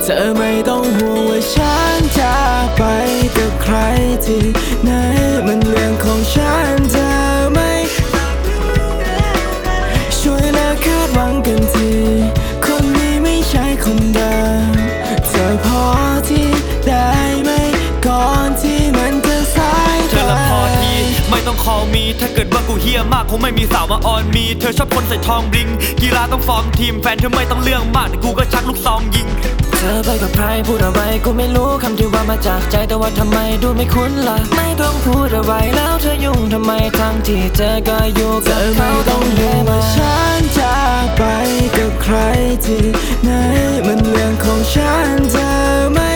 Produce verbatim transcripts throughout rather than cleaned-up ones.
เธอไม่ต้องห่วงว่าฉันจะไปกับใครที่ไหนมันเรื่องของฉันเธอไม่ช่วยเลิกคาดหวังกันทีคนนี้ไม่ใช่คนเดิมเธอพอที่ได้ไหมก่อนที่มันจะสายไปเธอละพอทีไม่ต้อง call me ถ้าเกิดว่ากูเฮี้ยมากคงไม่มีสาวมาออนมีเธอชอบคนใส่ทองบลิงกีฬาต้องฟอร์มทีมแฟนเธอไม่ต้องเรื่องมากแต่กูก็ชักลูกซองยิงเธอไปกับใครพูดอะไรกูไม่รู้คำที่ว่ามาจากใจแต่ว่าทำไมดูไม่คุ้นล่ะไม่ต้องพูดอะไรแล้วเธอยุ่งทำไมทั้งที่เธอก็อยู่กับเขาต้องเรียกว่าฉันจะไปกับใครที่ไหนมันเรื่องของฉันเธอไม่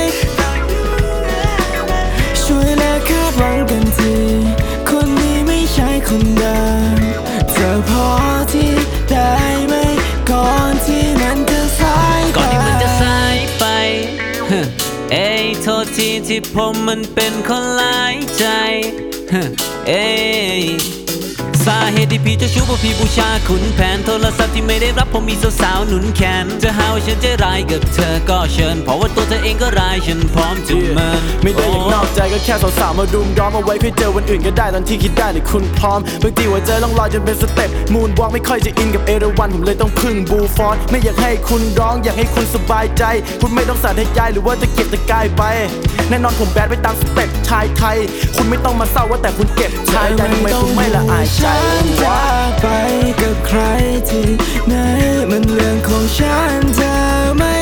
ช่วยเลิกคาดหวังกันทีคนนี้ไม่ใช่คนเดิมเธอพอที่ได้ไหมก่อนที่มันจะสายไปก่อนที่มันจะสายไปเอ้ยโทษทีที่ผมมันเป็นคนหลายใจเอ้ยสาเหตุที่พี่จะชู้เพราะพี่บูชาขุนแผนโทรศัพท์ที่ไม่ได้รับผมมีสาวๆหนุนแขนจะหาว่าฉันใจร้ายกับเธอก็เชิญเพราะว่าตัวเธอเองก็ร้ายฉันพร้อมจะเมินไม่ได้อยากนอกใจก็แค่สาวๆมารุมร้อมเอาไว้เพื่อเจอวันอื่นก็ได้ตอนที่คิดได้หรือคุณพร้อมบางทีหัวใจต้องลอยจนเป็นสเต็ปมูนวอล์กไม่ค่อยจะอินกับเอราวันผมเลยต้องพึ่งบูฟอนไม่อยากให้คุณร้องอยากให้คุณสบายใจคุณไม่ต้องสั่นให้ยายหรือว่าจะเก็บตะกายไปแน่นอนผมแบดไปตามสเต็ปชายไทยคุณไม่ต้องมาเศร้าว่าแต่คุณเก็บชายใหญ่ทำไมคุณไม่ละอายใจจะไปกับใครที่ไหนมันเรื่องของฉันเธอไม่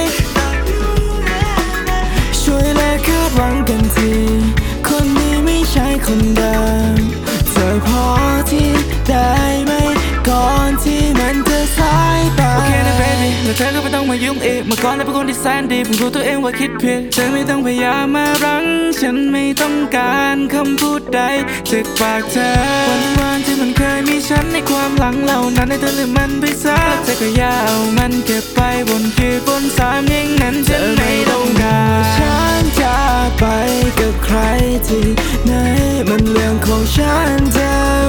ช่วยเลิกคาดหวังกันทีคนนี้ไม่ใช่คนเดิมเธอพอที่ได้ไหมก่อนที่มันจะสายไปโอเคนะ baby แล้วเธอก็ไม่ต้องมายุ่งอีกเมื่อก่อนเราเป็นคนที่แสนดีผมรู้ตัวเองว่าคิดผิดเธอไม่ต้องพยายามมารั้งฉันไม่ต้องการคำพูดใดจากปากเธอวันวานที่มันเคยมีฉันในความหลังเหล่านั้นให้เธอลืมมันไปซะเธอก็อย่าเอามันเก็บไปบนคือบนสามอย่างนั้นฉันไม่ต้องการฉันจะไปกับใครที่ไหนมันเรื่องของฉันเธอ